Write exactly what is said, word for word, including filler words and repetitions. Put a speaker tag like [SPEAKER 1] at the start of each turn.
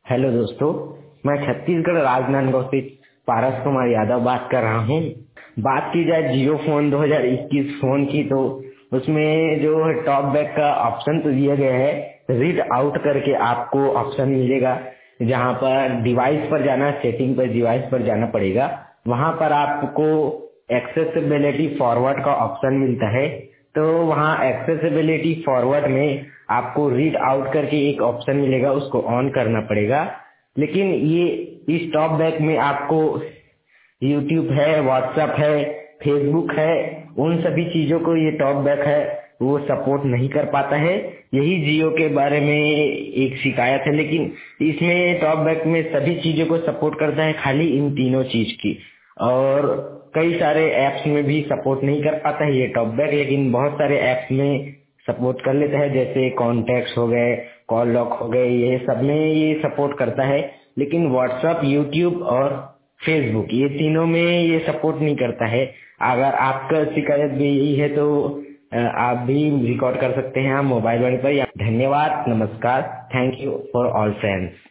[SPEAKER 1] Hello दोस्तों, मैं छत्तीसगढ़ राजनांदगांव से पारस कुमार यादव बात कर रहा हूँ। बात की जाए जियो फोन दो हज़ार इक्कीस फोन की, तो उसमें जो है टॉप बैक का ऑप्शन तो दिया गया है। रीड आउट करके आपको ऑप्शन मिलेगा, जहाँ पर डिवाइस पर जाना, सेटिंग पर डिवाइस पर जाना पड़ेगा। वहाँ पर आपको एक्सेसिबिलिटी फॉरवर्ड का ऑप्शन मिलता है। तो वहाँ एक्सेसिबिलिटी फॉरवर्ड में आपको रीड आउट करके एक ऑप्शन मिलेगा, उसको ऑन करना पड़ेगा। लेकिन ये इस टॉप बैक में आपको यूट्यूब है, व्हाट्सएप है, फेसबुक है, उन सभी चीजों को ये टॉप बैक है वो सपोर्ट नहीं कर पाता है। यही जियो के बारे में एक शिकायत है, लेकिन इसमें टॉप बैक में सभी चीजों को सपोर्ट करता है, खाली इन तीनों चीज की। और कई सारे एप्स में भी सपोर्ट नहीं कर पाता है ये टॉप बैक, लेकिन बहुत सारे एप्स में सपोर्ट कर लेता है, जैसे कॉन्टैक्ट्स हो गए, कॉल लॉक हो गए, ये सब में ये सपोर्ट करता है। लेकिन व्हाट्सएप, यूट्यूब और फेसबुक, ये तीनों में ये सपोर्ट नहीं करता है। अगर आपका शिकायत भी यही है तो अ, आप भी रिकॉर्ड कर सकते हैं आप मोबाइल वन पर। धन्यवाद, नमस्कार, thank you for all friends.